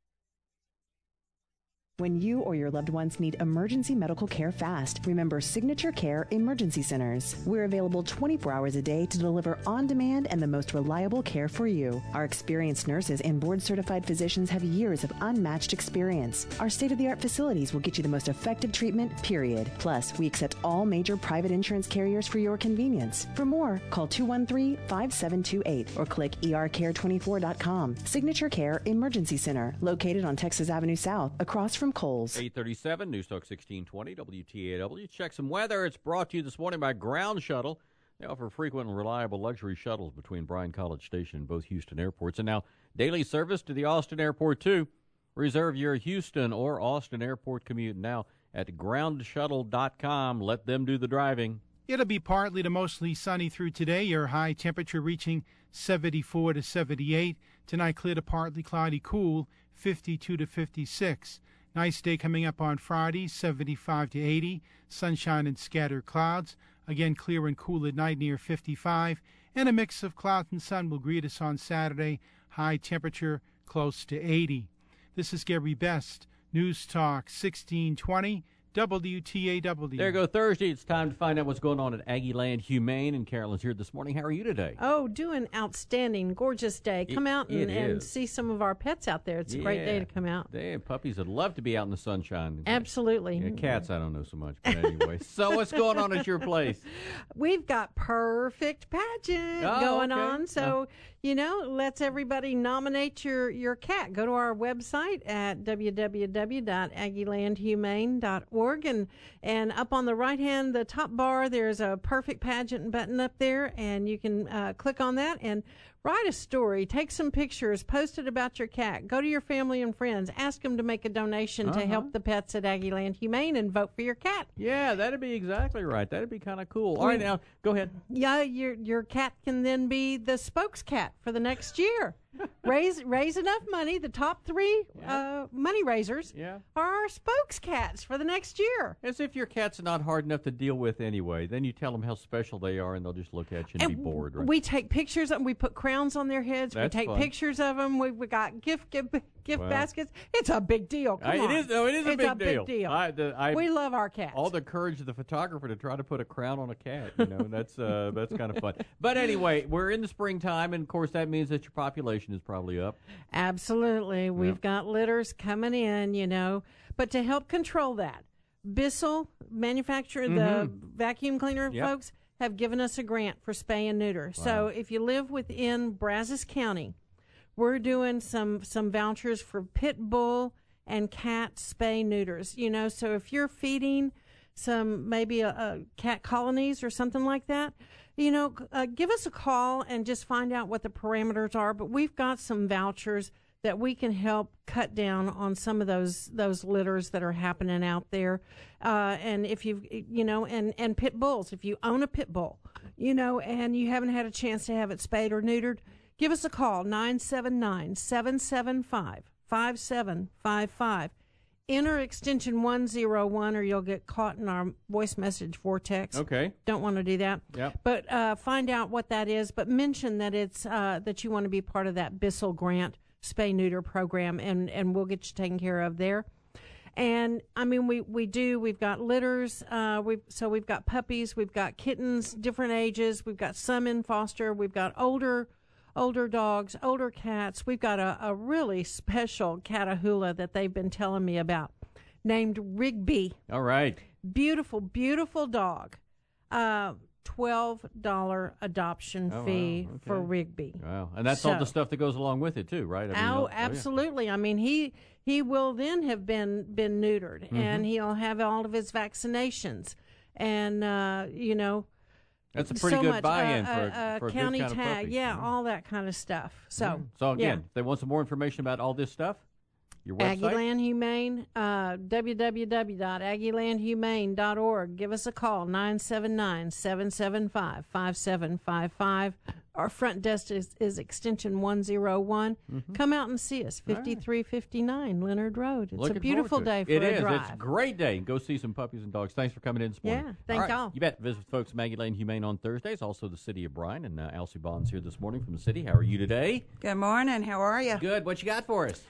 When you or your loved ones need emergency medical care fast, remember Signature Care Emergency Centers. We're available twenty-four hours a day to deliver on-demand and the most reliable care for you. Our experienced nurses and board-certified physicians have years of unmatched experience. Our state-of-the-art facilities will get you the most effective treatment, period. Plus, we accept all major private insurance carriers for your convenience. For more, call two one three, five seven two eight or click E R care twenty-four dot com. Signature Care Emergency Center, located on Texas Avenue South, across from Kohl's. eight thirty-seven, News Talk sixteen twenty, W T A W. Check some weather. It's brought to you this morning by Ground Shuttle. They offer frequent and reliable luxury shuttles between Bryan College Station and both Houston airports. And now daily service to the Austin airport, too. Reserve your Houston or Austin airport commute now at ground shuttle dot com. Let them do the driving. It'll be partly to mostly sunny through today. Your high temperature reaching seventy-four to seventy-eight. Tonight, clear to partly cloudy, cool, fifty-two to fifty-six. Nice day coming up on Friday, seventy-five to eighty. Sunshine and scattered clouds. Again, clear and cool at night near fifty-five. And a mix of clouds and sun will greet us on Saturday. High temperature close to eighty. This is Gary Best, News Talk sixteen twenty, W T A W. There you go, Thursday. It's time to find out what's going on at Aggie Land Humane. And Carolyn's here this morning. How are you today? Oh, doing outstanding. Gorgeous day. Come It- out and, it and is. see some of our pets out there. It's a great day to come out. They puppies would love to be out in the sunshine. Absolutely. Yeah, cats, I don't know so much. But anyway, so what's going on at your place? We've got perfect pageant Oh, going okay. on. So, Oh. you know, lets everybody nominate your, your cat. Go to our website at w w w dot aggie land humane dot org, and, and up on the right hand, the top bar, there's a perfect pageant button up there, and you can uh, click on that and write a story, take some pictures, post it about your cat, go to your family and friends, ask them to make a donation uh-huh. to help the pets at Aggie Land Humane, and vote for your cat. Yeah, that'd be exactly right. That'd be kind of cool. All right, now, go ahead. Yeah, your your cat can then be the spokes cat for the next year. raise raise enough money. The top three yeah. uh, money raisers yeah. are our spokes cats for the next year. As if your cat's not hard enough to deal with anyway. Then you tell them how special they are, and they'll just look at you and, and be bored. Right? We take pictures of them. We put crowns on their heads. That's we take fun. pictures of them. We we got gift gift, gift well, baskets. It's a big deal. Come I, on. It is. No, it is a, it's big, a deal. big deal. I, the, I, we love our cats. All the courage of the photographer to try to put a crown on a cat. You know, that's uh, that's kind of fun. But anyway, we're in the springtime, and of course that means that your population is probably up. Absolutely. We've yep. got litters coming in, you know. But to help control that, Bissell, manufacturer, mm-hmm. the vacuum cleaner yep. folks, have given us a grant for spay and neuter. Wow. So if you live within Brazos County, we're doing some, some vouchers for pit bull and cat spay neuters. You know, so if you're feeding some maybe a, a cat colonies or something like that, you know, uh, give us a call and just find out what the parameters are. But we've got some vouchers that we can help cut down on some of those those litters that are happening out there. Uh, and if you've, you know, and, and pit bulls, if you own a pit bull, you know, and you haven't had a chance to have it spayed or neutered, give us a call, nine seven nine, seven seven five, five seven five five. Enter extension one oh one, or you'll get caught in our voice message vortex. Okay. Don't want to do that. Yep. But uh, find out what that is, but mention that it's uh, that you want to be part of that Bissell grant spay neuter program, and, and we'll get you taken care of there. And I mean, we, we do, we've got litters, uh, we've, so we've got puppies, we've got kittens, different ages, we've got some in foster, we've got older older dogs, older cats. We've got a, a really special Catahoula that they've been telling me about, named Rigby. All right. Beautiful, beautiful dog. Uh, twelve dollars adoption oh, fee wow. okay. for Rigby. Wow. And that's so, all the stuff that goes along with it, too, right? I mean, oh, oh, absolutely. Yeah. I mean, he he will then have been, been neutered, mm-hmm. and he'll have all of his vaccinations. And, uh, you know, that's a pretty so good much, buy-in uh, for, uh, for a county good kind tag, of puppy. yeah, mm-hmm. all that kind of stuff. So, mm-hmm. so again, yeah. if they want some more information about all this stuff, your website? Aggie Land Humane, uh, w w w dot aggie land humane dot org. Give us a call, nine seven nine, seven seven five, five seven five five. Our front desk is, is extension one oh one. Mm-hmm. Come out and see us, fifty-three fifty-nine Leonard Road. It's Looking a beautiful to day it. for it a is. drive. It's a great day. Go see some puppies and dogs. Thanks for coming in this morning. Yeah, thank all right. y'all. You bet. Visit with folks at Maggie Lane Humane on Thursdays. Also the City of Bryan. And uh, Elsie Bond's here this morning from the city. How are you today? Good morning. How are you? Good. What you got for us?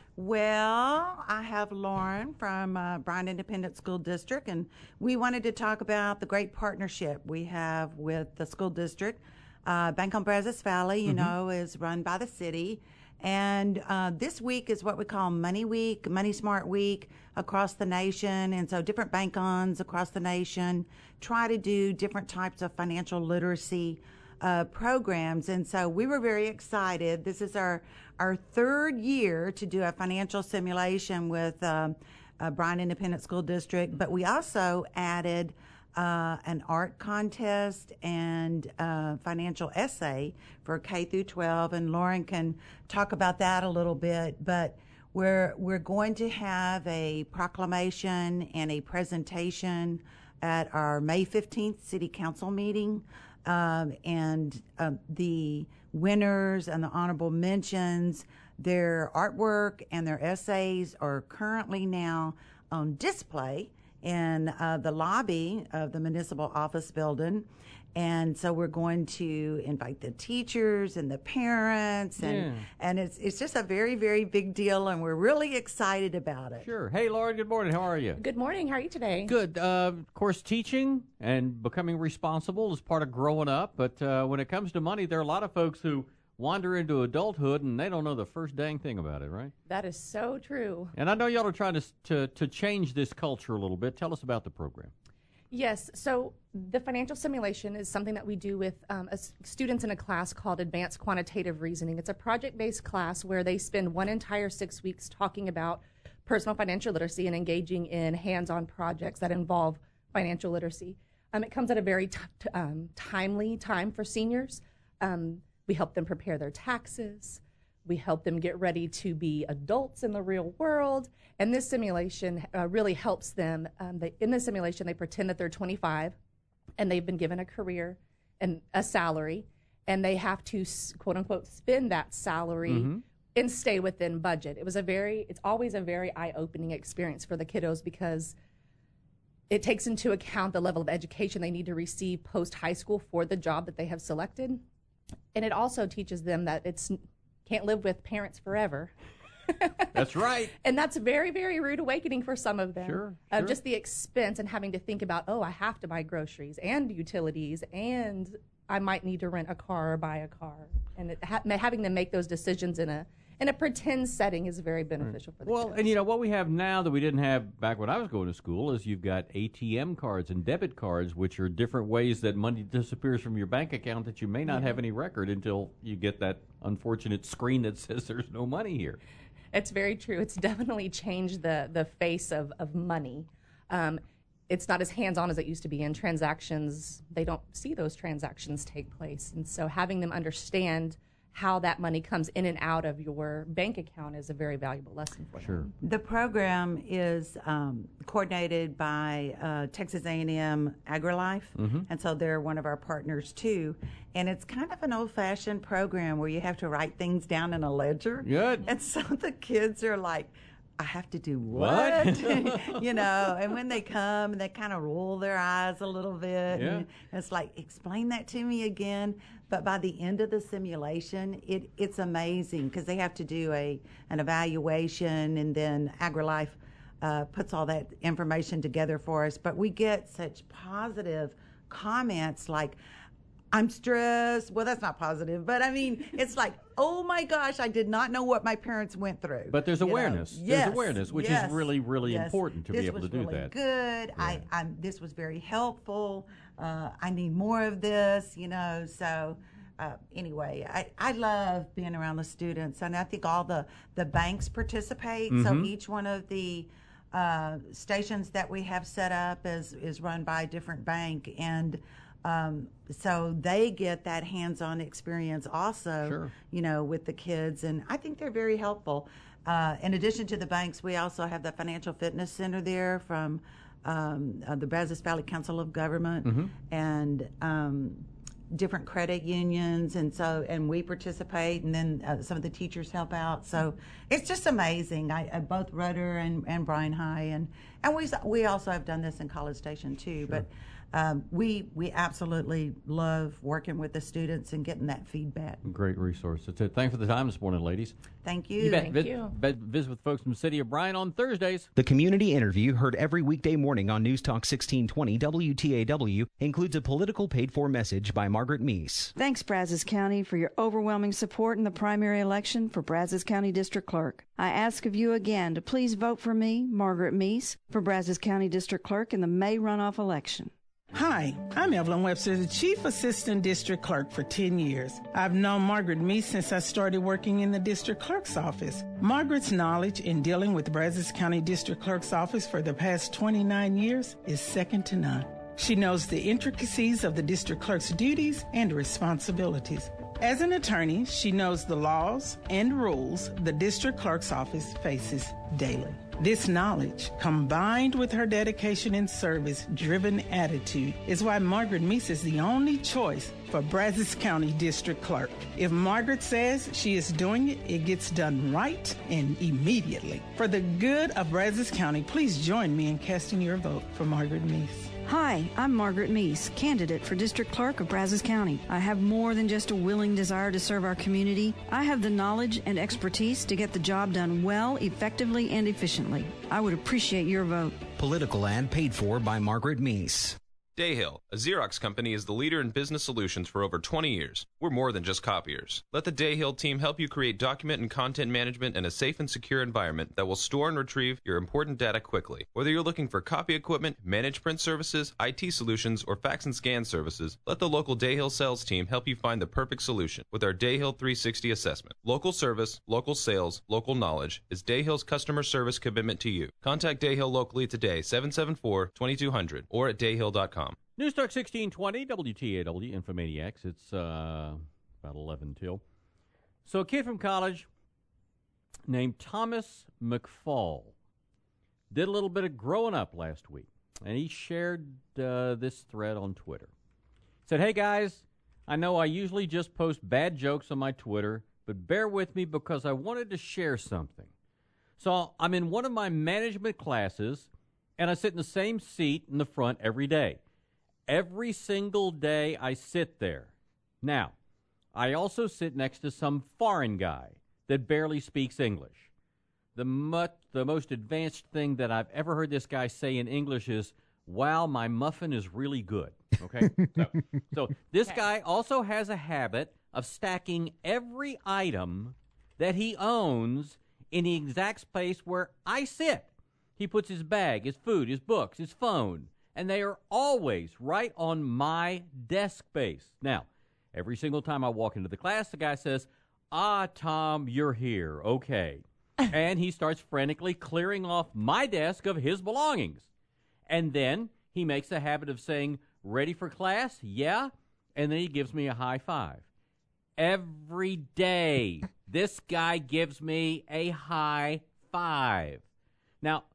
Well, I have Lauren from uh, Bryan Independent School District, and we wanted to talk about the great partnership we have with the school district. Uh, Bank on Brazos Valley, you mm-hmm. know, is run by the city. And uh, this week is what we call Money Week, Money Smart Week across the nation. And so different bank-ons across the nation try to do different types of financial literacy uh, programs. And so we were very excited. This is our, our third year to do a financial simulation with uh, uh, Bryan Independent School District. But we also added Uh, an art contest and uh, financial essay for K through twelve, and Lauren can talk about that a little bit. But we're we're going to have a proclamation and a presentation at our May fifteenth City Council meeting, um, and uh, the winners and the honorable mentions, their artwork and their essays are currently now on display in uh, the lobby of the municipal office building. And so we're going to invite the teachers and the parents, and yeah. and it's it's just a very, very big deal, and we're really excited about it. Sure. Hey, Lauren, good morning. How are you? Good morning. How are you today? Good. Uh, of course, teaching and becoming responsible is part of growing up, but uh, when it comes to money, there are a lot of folks who wander into adulthood and they don't know the first dang thing about it, right? That is so true. And I know y'all are trying to to, to change this culture a little bit. Tell us about the program. Yes. So the financial simulation is something that we do with um, a, students in a class called Advanced Quantitative Reasoning. It's a project-based class where they spend one entire six weeks talking about personal financial literacy and engaging in hands-on projects that involve financial literacy. Um, it comes at a very t- t- um, timely time for seniors. Um, we help them prepare their taxes. We help them get ready to be adults in the real world. And this simulation uh, really helps them. Um, they, in this simulation, they pretend that they're twenty-five and they've been given a career and a salary, and they have to, quote unquote, spend that salary mm-hmm. and stay within budget. It was a very, it's always a very eye-opening experience for the kiddos because it takes into account the level of education they need to receive post-high school for the job that they have selected. And it also teaches them that it's can't live with parents forever. That's right. And that's a very, very rude awakening for some of them. Sure, uh, sure. Just the expense and having to think about, oh, I have to buy groceries and utilities, and I might need to rent a car or buy a car. And it, ha- having them make those decisions in a in a pretend setting is very beneficial for the Well, kiddos. and you know, what we have now that we didn't have back when I was going to school is you've got A T M cards and debit cards, which are different ways that money disappears from your bank account that you may not Yeah. have any record until you get that unfortunate screen that says there's no money here. It's very true. It's definitely changed the the face of, of money. Um, it's not as hands-on as it used to be. In transactions, they don't see those transactions take place. And so having them understand how that money comes in and out of your bank account is a very valuable lesson for Sure. them. The program is um, coordinated by uh, Texas A and M AgriLife, Mm-hmm. and so they're one of our partners too. And it's kind of an old-fashioned program where you have to write things down in a ledger. Good. And so the kids are like, I have to do what? What? You know, and when they come, they kind of roll their eyes a little bit. Yeah. And it's like, explain that to me again. But by the end of the simulation, it, it's amazing because they have to do a an evaluation, and then AgriLife uh, puts all that information together for us. But we get such positive comments like, I'm stressed. Well, that's not positive, but I mean, it's like, oh my gosh, I did not know what my parents went through. But there's You know? awareness. Yes, There's awareness, which yes, is really, really yes. important to this be able to was do really that. Good. I, I'm. This was very helpful. Uh, I need more of this. You know. So uh, anyway, I, I love being around the students, and I think all the the banks participate. So Mhm. each one of the uh, stations that we have set up is is run by a different bank, and um, so they get that hands-on experience also, Sure. you know, with the kids, and I think they're very helpful. Uh, in addition to the banks, we also have the Financial Fitness Center there from um, uh, the Brazos Valley Council of Government, Mhm. and um, different credit unions, and so and we participate, and then uh, some of the teachers help out. So it's just amazing. I, I both Rudder and, and Bryan High, and and we we also have done this in College Station too. But um, we we absolutely love working with the students and getting that feedback. Great resource. That's it. Thanks for the time this morning, ladies. Thank you. You bet. Thank Vis- you. bet- visit with folks from the city of Bryan on Thursdays. The community interview, heard every weekday morning on News Talk sixteen twenty W T A W, includes a political paid-for message by Margaret Meese. Thanks, Brazos County, for your overwhelming support in the primary election for Brazos County District Clerk. I ask of you again to please vote for me, Margaret Meese, for Brazos County District Clerk in the May runoff election. Hi, I'm Evelyn Webster, the Chief Assistant District Clerk for ten years. I've known Margaret Meese since I started working in the District Clerk's office. Margaret's knowledge in dealing with Brazos County District Clerk's office for the past twenty-nine years is second to none. She knows the intricacies of the District Clerk's duties and responsibilities. As an attorney, she knows the laws and rules the District Clerk's office faces daily. This knowledge, combined with her dedication and service-driven attitude, is why Margaret Meese is the only choice for Brazos County District Clerk. If Margaret says she is doing it, it gets done right and immediately. For the good of Brazos County, please join me in casting your vote for Margaret Meese. Hi, I'm Margaret Meese, candidate for District Clerk of Brazos County. I have more than just a willing desire to serve our community. I have the knowledge and expertise to get the job done well, effectively, and efficiently. I would appreciate your vote. Political ad paid for by Margaret Meese. Dayhill, a Xerox company, is the leader in business solutions for over twenty years. We're more than just copiers. Let the Dayhill team help you create document and content management in a safe and secure environment that will store and retrieve your important data quickly. Whether you're looking for copy equipment, managed print services, I T solutions, or fax and scan services, let the local Dayhill sales team help you find the perfect solution with our Dayhill three sixty assessment. Local service, local sales, local knowledge is Dayhill's customer service commitment to you. Contact Dayhill locally today, seven seven four, two two zero zero, or at dayhill dot com. News Talk sixteen twenty, W T A W, Infomaniacs. It's uh, about eleven till. So a kid from college named Thomas McFall did a little bit of growing up last week, and he shared uh, this thread on Twitter. He said, "Hey, guys, I know I usually just post bad jokes on my Twitter, but bear with me because I wanted to share something. So I'm in one of my management classes, and I sit in the same seat in the front every day. Every single day I sit there. Now, I also sit next to some foreign guy that barely speaks English. The, mu- the most advanced thing that I've ever heard this guy say in English is, wow, my muffin is really good." Okay? so, so this okay. guy also has a habit of stacking every item that he owns in the exact space where I sit. He puts his bag, his food, his books, his phone, and they are always right on my desk space. Now, every single time I walk into the class, the guy says, "Ah, Tom, you're here. Okay." And he starts frantically clearing off my desk of his belongings. And then he makes a habit of saying, "Ready for class? Yeah." And then he gives me a high five. Every day, this guy gives me a high five. Now,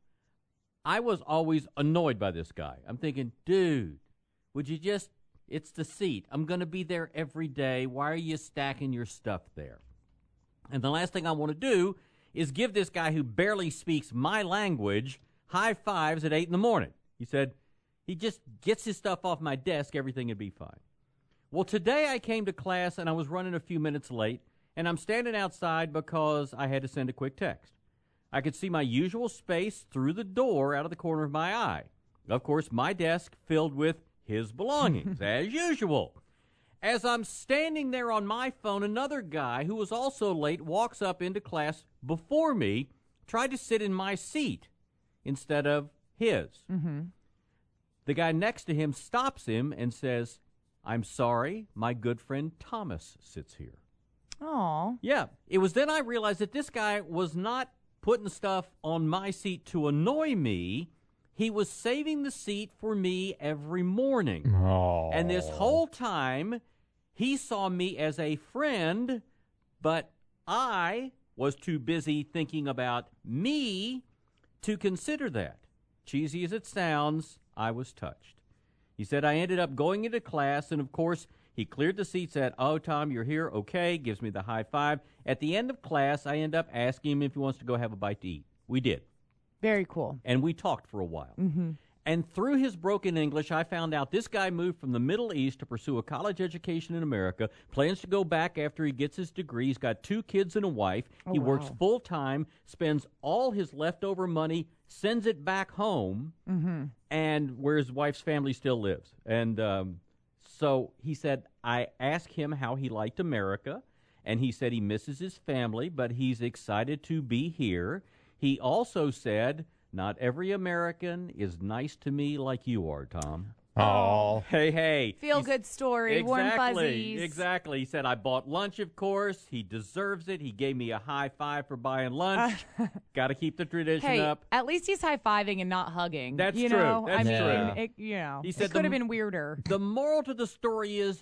I was always annoyed by this guy. I'm thinking, dude, would you just, it's the seat. I'm going to be there every day. Why are you stacking your stuff there? And the last thing I want to do is give this guy who barely speaks my language high fives at eight in the morning. He said, he just gets his stuff off my desk, everything would be fine. Well, today I came to class and I was running a few minutes late, and I'm standing outside because I had to send a quick text. I could see my usual space through the door out of the corner of my eye. Of course, my desk filled with his belongings, as usual. As I'm standing there on my phone, another guy who was also late walks up into class before me, tried to sit in my seat instead of his. Mm-hmm. The guy next to him stops him and says, "I'm sorry, my good friend Thomas sits here." Aw. Yeah, it was then I realized that this guy was not putting stuff on my seat to annoy me. He was saving the seat for me every morning. Aww. And this whole time, he saw me as a friend, but I was too busy thinking about me to consider that. Cheesy as it sounds, I was touched. He said I ended up going into class, and of course, he cleared the seat, said, "Oh, Tom, you're here. Okay," gives me the high five. At the end of class, I end up asking him if he wants to go have a bite to eat. We did. Very cool. And we talked for a while. Mm-hmm. And through his broken English, I found out this guy moved from the Middle East to pursue a college education in America, plans to go back after he gets his degree. He's got two kids and a wife. Oh, he wow. works full-time, spends all his leftover money, sends it back home, mm-hmm. and where his wife's family still lives. And um, so he said, I asked him how he liked America, and he said he misses his family, but he's excited to be here. He also said, not every American is nice to me like you are, Tom. Oh. Hey, hey. Feel good story, exactly, warm fuzzies. Exactly. He said, I bought lunch, of course. He deserves it. He gave me a high five for buying lunch. Uh, Got to keep the tradition hey, up. At least he's high-fiving and not hugging. That's you true. Know? That's I mean, true. It, you know, he said it could have the, been weirder. The moral to the story is,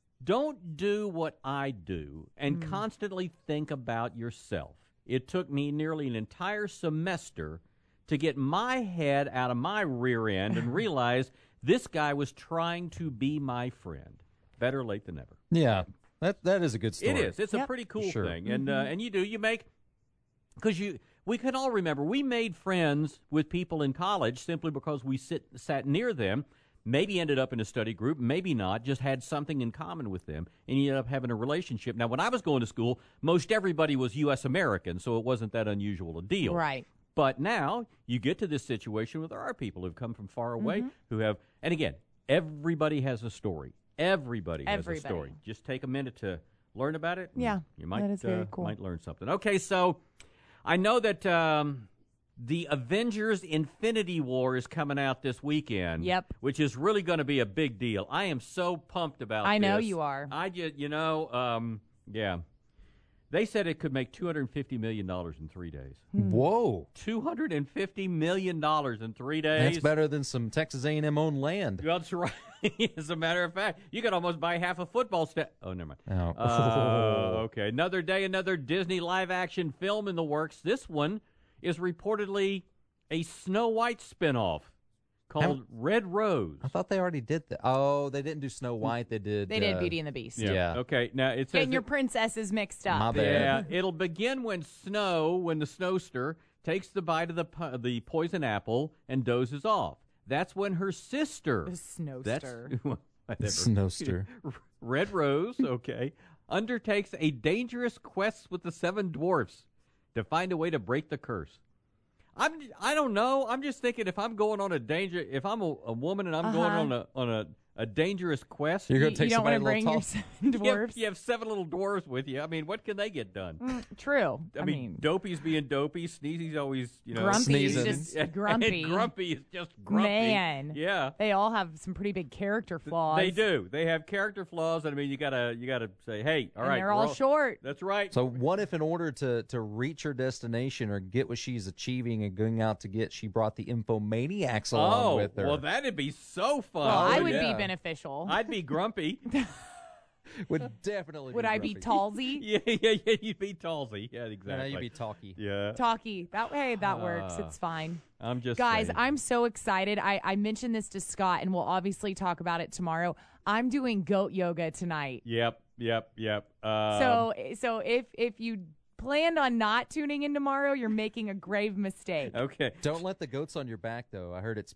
don't do what I do and mm. constantly think about yourself. It took me nearly an entire semester to get my head out of my rear end and realize this guy was trying to be my friend. Better late than never. Yeah, that that is a good story. It is. It's yep. a pretty cool sure. thing, and Mm-hmm. uh, and you do you make because you we can all remember we made friends with people in college simply because we sit sat near them. Maybe ended up in a study group, maybe not, just had something in common with them, and you ended up having a relationship. Now, when I was going to school, most everybody was U S American, so it wasn't that unusual a deal. Right. But now you get to this situation where there are people who've come from far away mm-hmm. who have, and again, everybody has a story. Everybody has Everybody. a story. Just take a minute to learn about it. Yeah, you might that is very uh, cool. might learn something. Okay, so I know that um, the Avengers Infinity War is coming out this weekend. Yep. Which is really going to be a big deal. I am so pumped about I know this. you are. I just, you know, um, yeah. They said it could make two hundred fifty million dollars in three days. Whoa. two hundred fifty million dollars in three days. That's better than some Texas A and M owned land. That's right. As a matter of fact, you could almost buy half a football sta- Oh, never mind. Oh. Uh, okay. Another day, another Disney live-action film in the works. This one is reportedly a Snow White spinoff called How- Red Rose. I thought they already did that. Oh, they didn't do Snow White. They did. They did uh, Beauty and the Beast. Yeah. Yeah. Okay. Now it says Getting your it- princesses mixed up. My bad. Yeah, it'll begin when Snow, when the snowster takes the bite of the po- the poison apple and dozes off. That's when her sister, The snowster. that's whatever. Snowster. Red Rose, okay, undertakes a dangerous quest with the seven dwarfs to find a way to break the curse. I'm I don't know. I'm just thinking if I'm going on a danger, if I'm a, a woman and I'm going Uh-huh. on a on a a dangerous quest. You're You, going to take you don't somebody want a to little bring your tall. seven You have, dwarfs. you have seven little dwarves with you. I mean, what can they get done? Mm, true. I, mean, Dopey's being dopey. Sneezy's always, you know, Grumpy's sneezing. just and grumpy. Grumpy is just grumpy. Man. Yeah. They all have some pretty big character flaws. They do. They have character flaws, and I mean, you gotta, you gotta say, hey, all And right, they're we're all short. That's right. So what if in order to, to reach her destination or get what she's achieving and going out to get, she brought the Infomaniacs along oh, with her? well, that'd be so fun. Well, I Oh, would yeah. be beneficial. I'd be grumpy. Would definitely Would be I be grumpy. Talsy? yeah, yeah, yeah. You'd be Talsy. Yeah, exactly. Yeah, you'd be talky. Yeah. Talky. That way, that works. Ah. It's fine. I'm just Guys, saying. I'm so excited. I, I mentioned this to Scott, and we'll obviously talk about it tomorrow. I'm doing goat yoga tonight. Yep, yep, yep. Um, So, so if if you planned on not tuning in tomorrow, you're making a grave mistake. okay. Don't let the goats on your back, though. I heard it's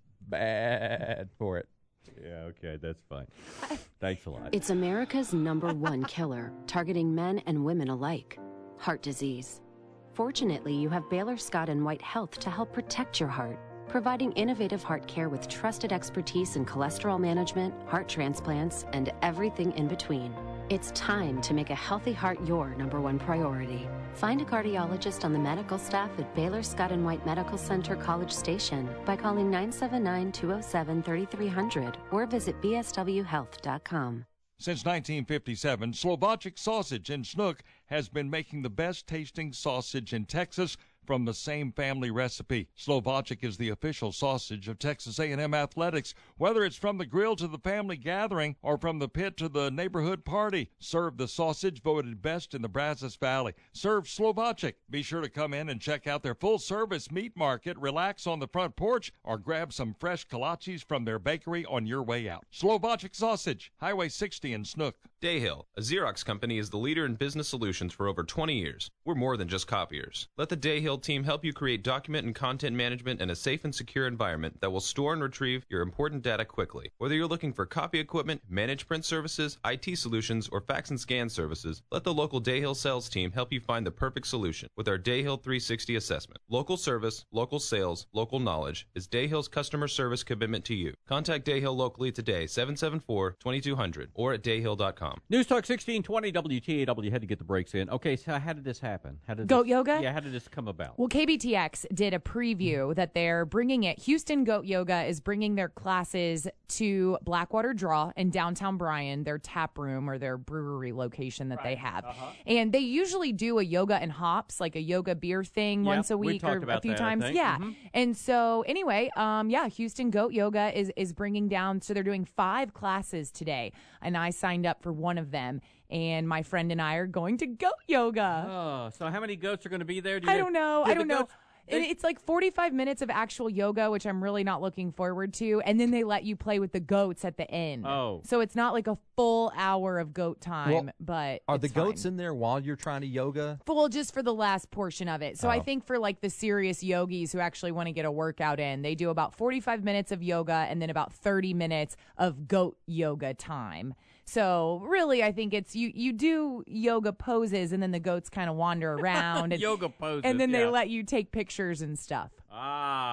bad for it. Yeah, okay, that's fine. Thanks a lot. It's America's number one killer, targeting men and women alike. Heart disease. Fortunately, you have Baylor Scott and White Health to help protect your heart, providing innovative heart care with trusted expertise in cholesterol management, heart transplants, and everything in between. It's time to make a healthy heart your number one priority. Find a cardiologist on the medical staff at Baylor Scott and White Medical Center College Station by calling nine seven nine, two oh seven, three three hundred or visit b s w health dot com. Since nineteen fifty-seven, Slovacic Sausage in Snook has been making the best tasting sausage in Texas from the same family recipe. Slovacic is the official sausage of Texas A and M Athletics. Whether it's from the grill to the family gathering or from the pit to the neighborhood party, serve the sausage voted best in the Brazos Valley. Serve Slovacic. Be sure to come in and check out their full-service meat market, relax on the front porch, or grab some fresh kolaches from their bakery on your way out. Slovacic Sausage, Highway sixty in Snook. Dayhill, a Xerox company, is the leader in business solutions for over twenty years. We're more than just copiers. Let the Dayhill team help you create document and content management in a safe and secure environment that will store and retrieve your important data quickly. Whether you're looking for copy equipment, managed print services, I T solutions, or fax and scan services, let the local Dayhill sales team help you find the perfect solution with our Dayhill three sixty assessment. Local service, local sales, local knowledge is Dayhill's customer service commitment to you. Contact Dayhill locally today, seven seven four, two two zero zero, or at dayhill dot com. News Talk sixteen twenty W T A W. Had to get the breaks in. Okay, so how did this happen? How did Goat this, yoga? Yeah, how did this come about? Well, K B T X did a preview that they're bringing it. Houston Goat Yoga is bringing their classes to Blackwater Draw in downtown Bryan, their tap room or their brewery location that they have. Uh-huh. And they usually do a yoga and hops, like a yoga beer thing Yep, once a we week talked or a about few that, I times. think. Yeah. Mhm. And so anyway, um, yeah, Houston Goat Yoga is, is bringing down, so they're doing five classes today. And I signed up for one of them. And my friend and I are going to goat yoga. Oh, so how many goats are going to be there? Do I you- don't know. do I the don't know. goats- And it's like forty-five minutes of actual yoga, which I'm really not looking forward to. And then they let you play with the goats at the end. Oh. So it's not like a full hour of goat time, Well, but Are the it's goats fine. in there while you're trying to yoga? Full just for the last portion of it. So I Oh. think for like the serious yogis who actually want to get a workout in, they do about forty-five minutes of yoga and then about thirty minutes of goat yoga time. So really, I think it's you. You do yoga poses, and then the goats kind of wander around. And, Yoga poses, and then they yeah. let you take pictures and stuff. Ah,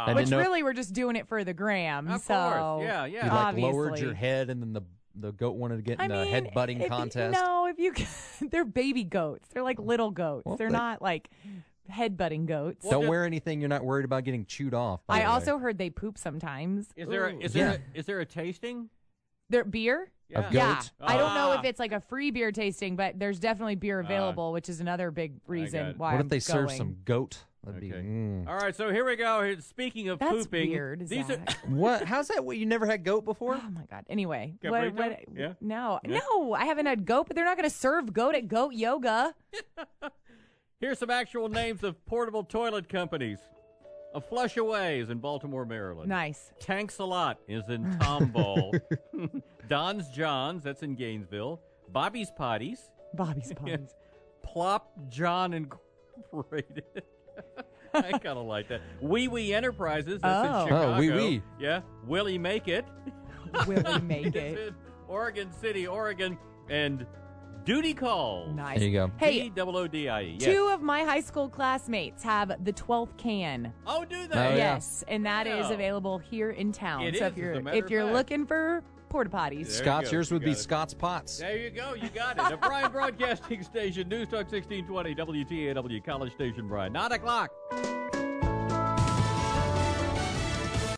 Uh-huh. Which really, we're just doing it for the gram. Of so course. Yeah, yeah. You like obviously. lowered your head, and then the the goat wanted to get in I a mean, head butting if- contest. No, if you they're baby goats. They're like little goats. Well, they're they- not like head butting goats. Don't wear anything you're not worried about getting chewed off. by I the way. also heard they poop sometimes. Is there a, Ooh. is there a, is there a tasting? There beer? Of Yeah. goat? I don't know Ah. if it's like a free beer tasting, but there's definitely beer available, which is another big reason why What I'm if they serve going. some goat? That'd be. mm. All right, so here we go. Here- Speaking of That's pooping, weird, these Zach. are What? How's that? What, you never had goat before? Oh my god. Anyway, Cabrito? what, what, Yeah. no, Yeah. no, I haven't had goat, but they're not going to serve goat at Goat Yoga. Here's some actual names of portable toilet companies. A Flush Away is in Baltimore, Maryland. Nice. Tanks a Lot is in Tomball. Don's John's, that's in Gainesville. Bobby's Potties. Bobby's Potties. Plop John Incorporated. I kind of like that. Wee Wee Enterprises, that's Oh. in Chicago. Oh, Wee Wee. Yeah. Willie Make It. Willie Make It's It. in Oregon City, Oregon. And Duty Call. Nice. There you go. Hey, D O O D I E. Yes. two of my high school classmates have the twelfth can. Oh, do they? Oh, yeah. Yes, and that is Yeah. available here in town. It so is, if you're as a matter if of you're fact. looking for porta potties, There you Scott's, go. yours would You be got it. Scott's Pots. There you go. You got it. The Bryan Broadcasting Station, News Talk sixteen twenty, W T A W, College Station, Bryan. nine o'clock.